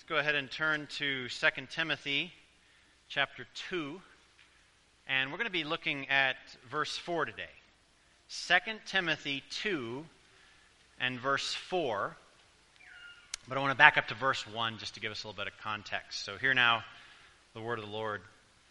go ahead and turn to 2 Timothy chapter 2, and we're going to be looking at verse 4 today. 2 Timothy 2 and verse 4, but I want to back up to verse 1 just to give us a little bit of context. So hear now the word of the Lord.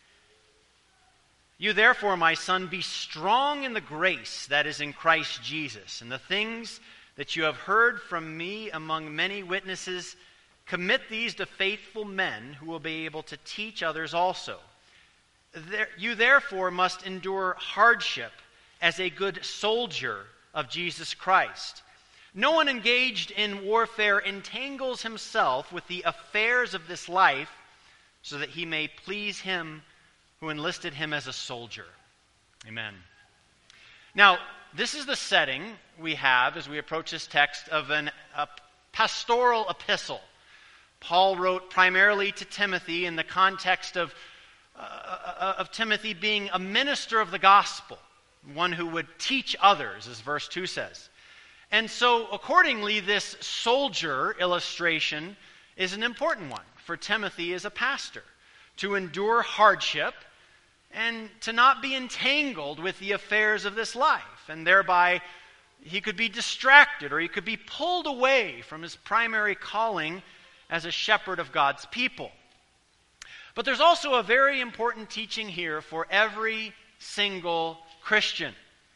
You therefore, my son, be strong in the grace that is in Christ Jesus, and the things that you have heard from me among many witnesses, commit these to faithful men who will be able to teach others also. You therefore must endure hardship as a good soldier of Jesus Christ. No one engaged in warfare entangles himself with the affairs of this life so that he may please him who enlisted him as a soldier. Amen. Now, this is the setting we have as we approach this text of a pastoral epistle. Paul wrote primarily to Timothy in the context of Timothy being a minister of the gospel, one who would teach others, as verse 2 says. And so, accordingly, this soldier illustration is an important one for Timothy as a pastor, to endure hardship and to not be entangled with the affairs of this life, and thereby he could be distracted or he could be pulled away from his primary calling as a shepherd of God's people. But there's also a very important teaching here for every single Christian.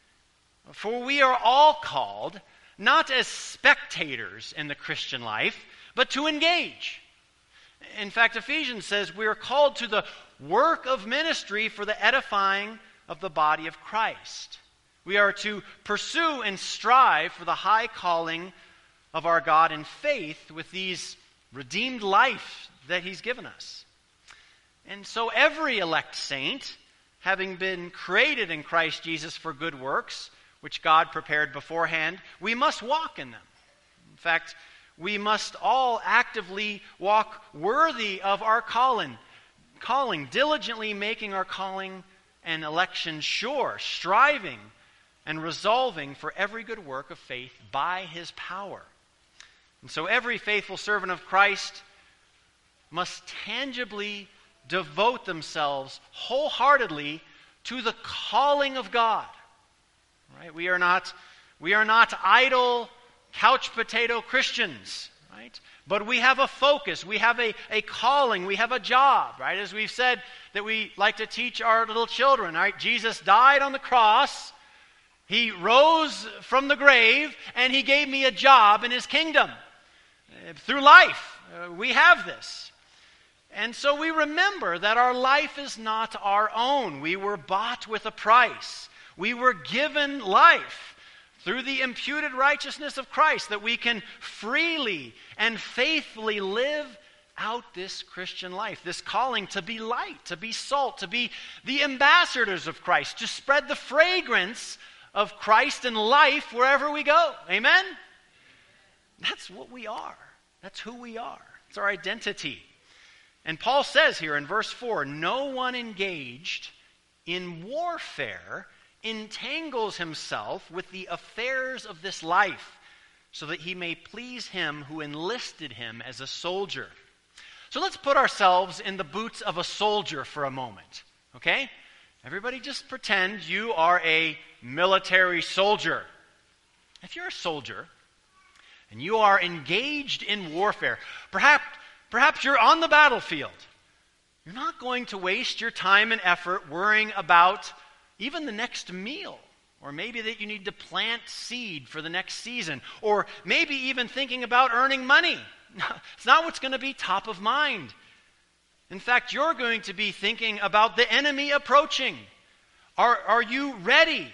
For we are all called not as spectators in the Christian life, but to engage. In fact, Ephesians says we are called to the work of ministry for the edifying of the body of Christ. We are to pursue and strive for the high calling of our God in faith with these redeemed life that He's given us. And so every elect saint, having been created in Christ Jesus for good works, which God prepared beforehand, we must walk in them. In fact, we must all actively walk worthy of our calling, diligently making our calling and election sure, striving and resolving for every good work of faith by His power. And so every faithful servant of Christ must tangibly devote themselves wholeheartedly to the calling of God. Right? We are not idle, couch potato Christians, right? But we have a focus, we have a calling, we have a job, right? As we've said that we like to teach our little children, right? Jesus died on the cross, He rose from the grave, and He gave me a job in His kingdom. Through life, we have this. And so we remember that our life is not our own. We were bought with a price. We were given life through the imputed righteousness of Christ, that we can freely and faithfully live out this Christian life, this calling to be light, to be salt, to be the ambassadors of Christ, to spread the fragrance of Christ and life wherever we go. Amen? That's what we are. That's who we are. It's our identity. And Paul says here in verse 4, no one engaged in warfare entangles himself with the affairs of this life, so that he may please him who enlisted him as a soldier. So let's put ourselves in the boots of a soldier for a moment, okay? Everybody just pretend you are a military soldier. If you're a soldier and you are engaged in warfare, perhaps you're on the battlefield, you're not going to waste your time and effort worrying about even the next meal, or maybe that you need to plant seed for the next season, or maybe even thinking about earning money. It's not what's going to be top of mind. In fact, you're going to be thinking about the enemy approaching. Are you ready?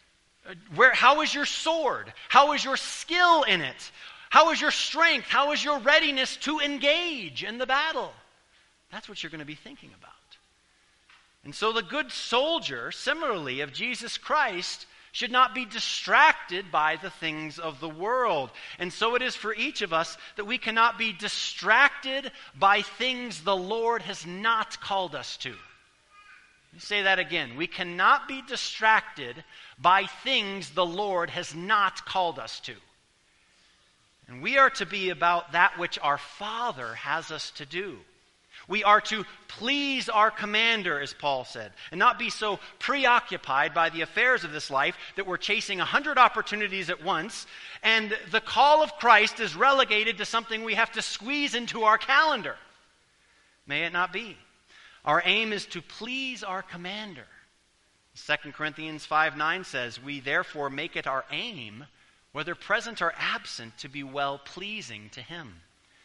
How is your sword? How is your skill in it? How is your strength? How is your readiness to engage in the battle? That's what you're going to be thinking about. And so the good soldier, similarly, of Jesus Christ, should not be distracted by the things of the world. And so it is for each of us that we cannot be distracted by things the Lord has not called us to. Let me say that again. We cannot be distracted by things the Lord has not called us to. And we are to be about that which our Father has us to do. We are to please our commander, as Paul said, and not be so preoccupied by the affairs of this life that we're chasing 100 opportunities at once, and the call of Christ is relegated to something we have to squeeze into our calendar. May it not be. Our aim is to please our commander. 2 Corinthians 5:9 says, "We therefore make it our aim, whether present or absent, to be well-pleasing to him."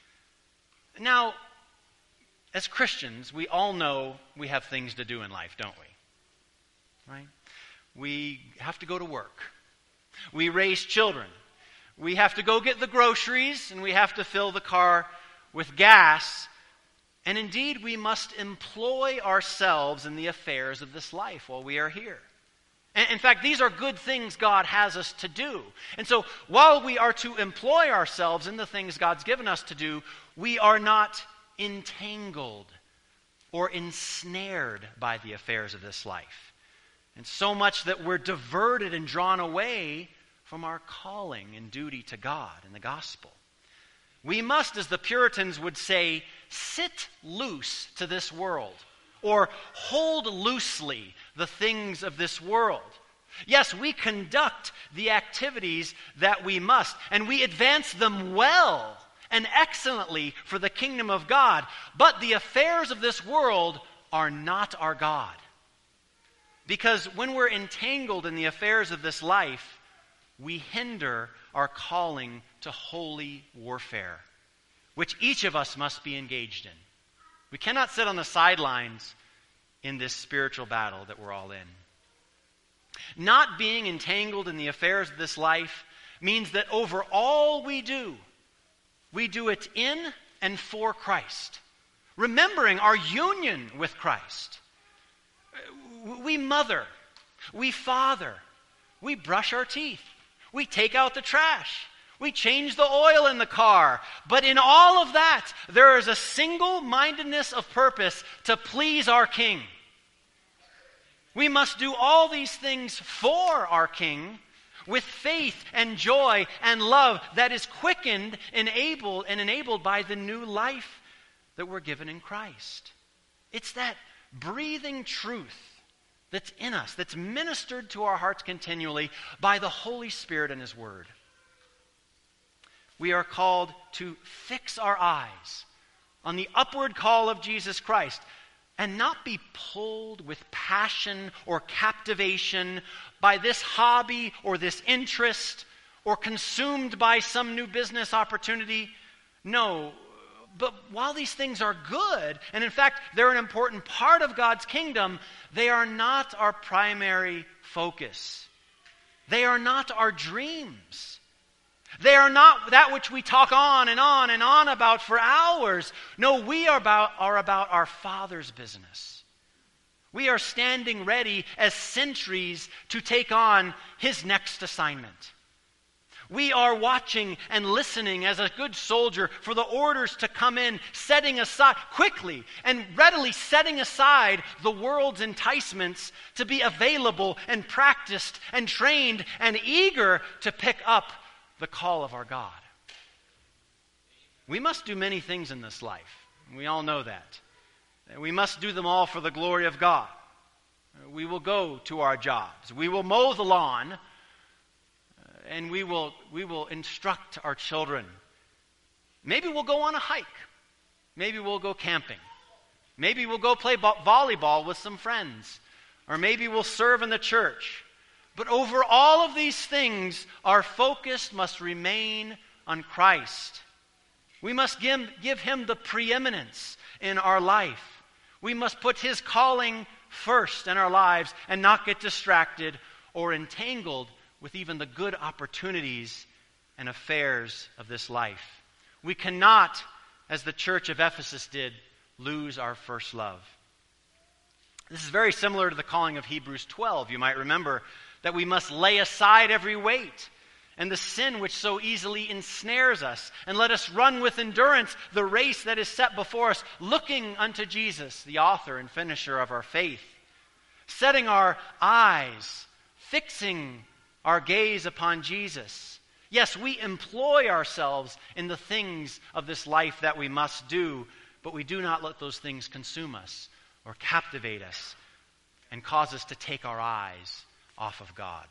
Now, as Christians, we all know we have things to do in life, don't we? Right? We have to go to work. We raise children. We have to go get the groceries, and we have to fill the car with gas. And indeed, we must employ ourselves in the affairs of this life while we are here. In fact, these are good things God has us to do. And so, while we are to employ ourselves in the things God's given us to do, we are not entangled or ensnared by the affairs of this life. And so much that we're diverted and drawn away from our calling and duty to God in the gospel. We must, as the Puritans would say, sit loose to this world, or hold loosely the things of this world. Yes, we conduct the activities that we must, and we advance them well and excellently for the kingdom of God, but the affairs of this world are not our God. Because when we're entangled in the affairs of this life, we hinder our calling to holy warfare, which each of us must be engaged in. We cannot sit on the sidelines in this spiritual battle that we're all in. Not being entangled in the affairs of this life means that over all we do it in and for Christ, remembering our union with Christ. We mother, we father, we brush our teeth, we take out the trash, we change the oil in the car. But in all of that, there is a single-mindedness of purpose to please our King. We must do all these things for our King with faith and joy and love that is quickened, enabled by the new life that we're given in Christ. It's that breathing truth that's in us, that's ministered to our hearts continually by the Holy Spirit and His Word. We are called to fix our eyes on the upward call of Jesus Christ and not be pulled with passion or captivation by this hobby or this interest or consumed by some new business opportunity. No, but while these things are good, and in fact, they're an important part of God's kingdom, they are not our primary focus. They are not our dreams. They are not that which we talk on and on and on about for hours. No, we are about our Father's business. We are standing ready as sentries to take on His next assignment. We are watching and listening as a good soldier for the orders to come in, setting aside quickly and readily setting aside the world's enticements to be available and practiced and trained and eager to pick up the call of our God. We must do many things in this life. We all know that. We must do them all for the glory of God. We will go to our jobs. We will mow the lawn. And we will instruct our children. Maybe we'll go on a hike. Maybe we'll go camping. Maybe we'll go play volleyball with some friends. Or maybe we'll serve in the church. But over all of these things, our focus must remain on Christ. We must give Him the preeminence in our life. We must put His calling first in our lives and not get distracted or entangled with even the good opportunities and affairs of this life. We cannot, as the church of Ephesus did, lose our first love. This is very similar to the calling of Hebrews 12. You might remember that we must lay aside every weight and the sin which so easily ensnares us, and let us run with endurance the race that is set before us, looking unto Jesus, the author and finisher of our faith, setting our eyes, fixing our gaze upon Jesus, Yes, we employ ourselves in the things of this life that we must do, but we do not let those things consume us or captivate us and cause us to take our eyes off of God.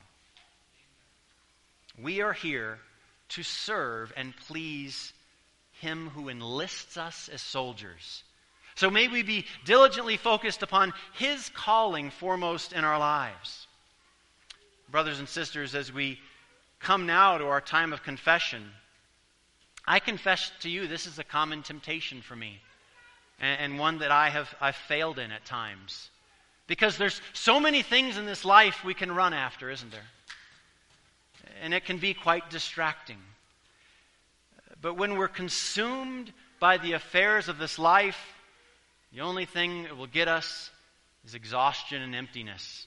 We are here to serve and please Him who enlists us as soldiers. So may we be diligently focused upon His calling foremost in our lives. Brothers and sisters, as we come now to our time of confession, I confess to you this is a common temptation for me, and one that I've failed in at times. Because there's so many things in this life we can run after, isn't there? And it can be quite distracting. But when we're consumed by the affairs of this life, the only thing that will get us is exhaustion and emptiness.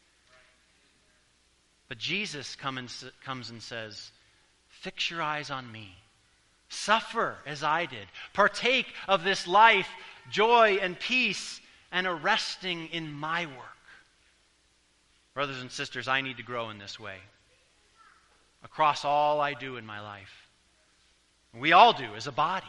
But Jesus comes and says, fix your eyes on me. Suffer as I did. Partake of this life, joy and peace, and a resting in my work. Brothers and sisters, I need to grow in this way across all I do in my life. We all do as a body.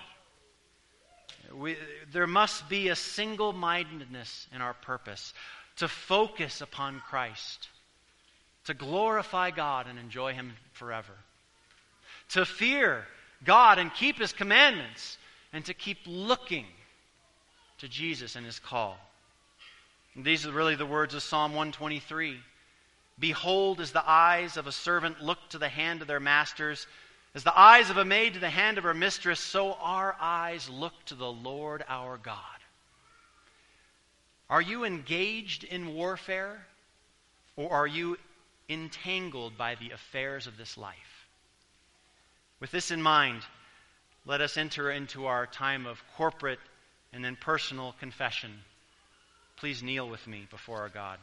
There must be a single-mindedness in our purpose to focus upon Christ, to glorify God and enjoy Him forever, to fear God and keep His commandments, and to keep looking to Jesus and His call. And these are really the words of Psalm 123. Behold, as the eyes of a servant look to the hand of their masters, as the eyes of a maid to the hand of her mistress, so our eyes look to the Lord our God. Are you engaged in warfare, or are you entangled by the affairs of this life? With this in mind, let us enter into our time of corporate and then personal confession. Please kneel with me before our God.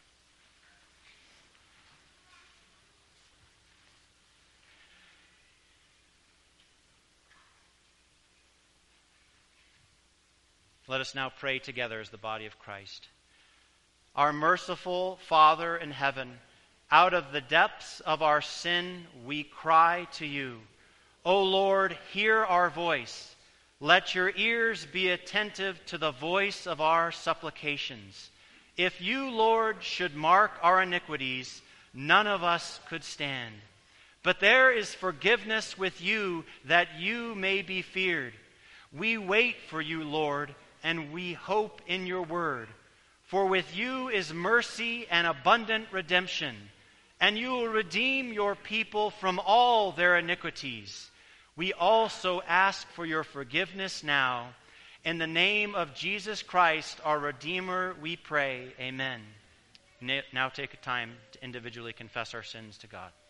Let us now pray together as the body of Christ. Our merciful Father in heaven, out of the depths of our sin we cry to you. O Lord, hear our voice. Let your ears be attentive to the voice of our supplications. If you, Lord, should mark our iniquities, none of us could stand. But there is forgiveness with you, that you may be feared. We wait for you, Lord, and we hope in your word. For with you is mercy and abundant redemption, and you will redeem your people from all their iniquities. We also ask for your forgiveness now. In the name of Jesus Christ, our Redeemer, we pray. Amen. Now take a time to individually confess our sins to God.